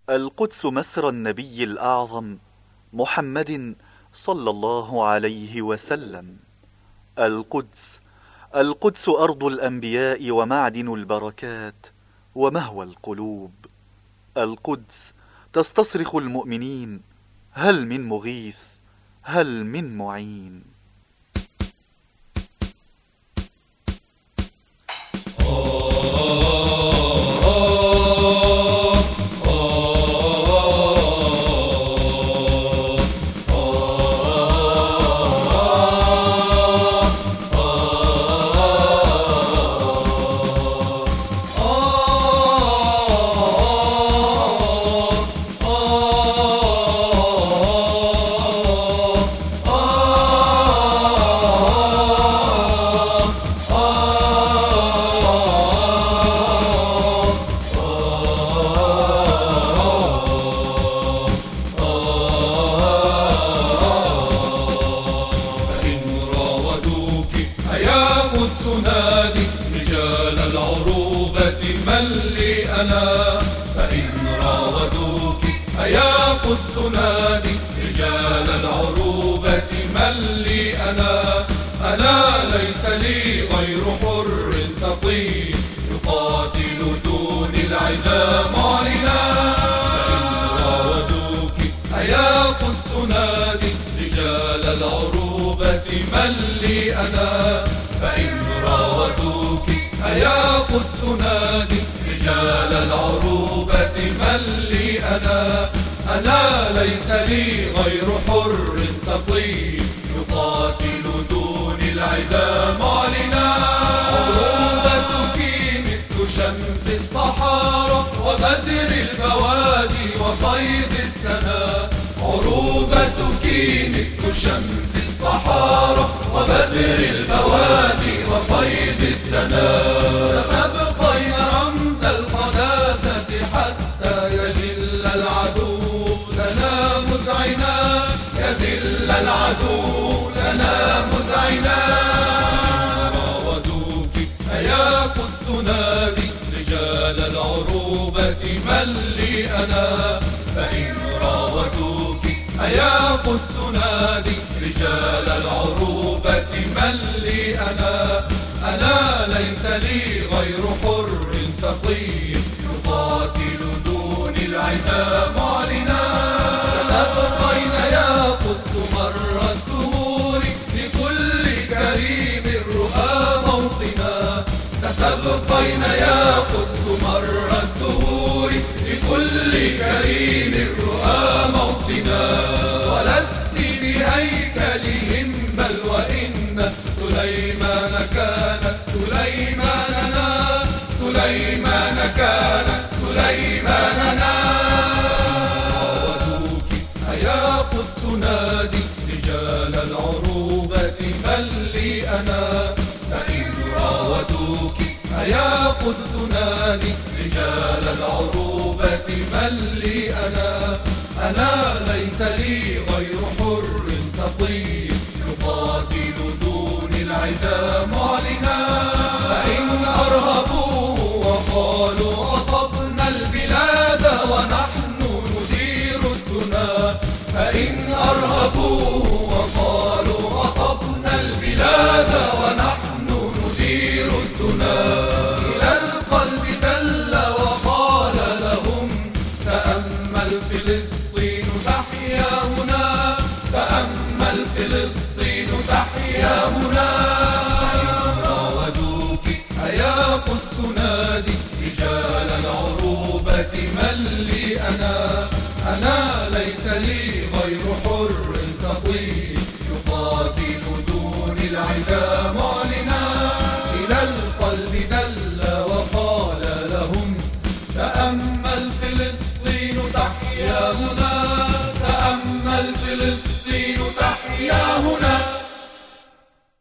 القدس مسرى النبي الأعظم محمد صلى الله عليه وسلم. القدس أرض الأنبياء ومعدن البركات ومهوى القلوب. القدس تستصرخ المؤمنين: هل من مغيث؟ هل من معين؟ نادي رجال العروبة من لي أنا، فإن راودوك أيا قدس نادي رجال العروبة من لي أنا. أنا ليس لي غير حر تقي يقاتل دون العدا معلنا. فإن راودوك أيا قدس نادي رجال العروبة من لي أنا، فإن راودوك أيا قدس نادي رجال العروبة من لي أنا. أنا ليس لي غير حر تقي يقاتل دون العدا معلنا. عروبتك مثل شمس الصحارى وبدر البوادي وصيد السنا. عروبتك مثل شمس الصحارى وبدر البوادي وصيد السنا. ستبقين رمز القداسة حتى يذل العدو لنا مذعنا. يذل العدو لنا مذعنا. راودوك أيا قدس نادي رجال العروبة من لي أنا، فإن راودوك أيا قدس نادي رجال العروبة من لي أنا. أنا ليس لي غير حر تقي يقاتل دون العدا معلنا. ستبقين يا قدس مر الدهور لكل كريم الرؤى موطنا. ستبقين يا قدس مر الدهور لكل كريم الرؤى موطنا. ولست بهيكلهم بل وإن سليمان كانت سليماننا. سليمان كانت سليماننا. راودوك أيا قدس نادي رجال العروبة من لي أنا، فإن راودوك أيا قدس نادي رجال العروبة من لي أنا. أنا ليس لي غير حر تقي يقاتل دون العدا معلنا. فإن أرهبوه وقالوا أصبنا البلاد ونحن ندير الدنا. فإن أرهبوه وقالوا أصبنا البلاد ونحن ندير الدنا. إلى القلب دل وقال لهم تأمل في